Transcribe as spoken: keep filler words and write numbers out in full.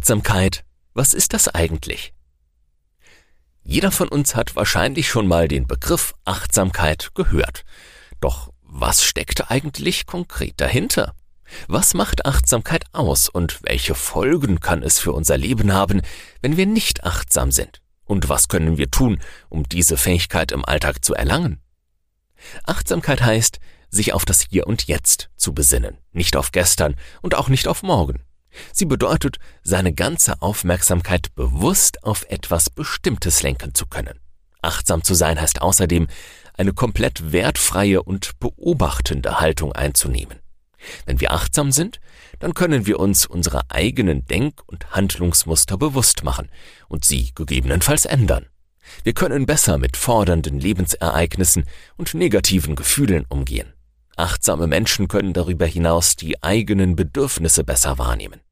Achtsamkeit, was ist das eigentlich? Jeder von uns hat wahrscheinlich schon mal den Begriff Achtsamkeit gehört. Doch was steckt eigentlich konkret dahinter? Was macht Achtsamkeit aus und welche Folgen kann es für unser Leben haben, wenn wir nicht achtsam sind? Und was können wir tun, um diese Fähigkeit im Alltag zu erlangen? Achtsamkeit heißt, sich auf das Hier und Jetzt zu besinnen, nicht auf gestern und auch nicht auf morgen. Sie bedeutet, seine ganze Aufmerksamkeit bewusst auf etwas Bestimmtes lenken zu können. Achtsam zu sein heißt außerdem, eine komplett wertfreie und beobachtende Haltung einzunehmen. Wenn wir achtsam sind, dann können wir uns unsere eigenen Denk- und Handlungsmuster bewusst machen und sie gegebenenfalls ändern. Wir können besser mit fordernden Lebensereignissen und negativen Gefühlen umgehen. Achtsame Menschen können darüber hinaus die eigenen Bedürfnisse besser wahrnehmen.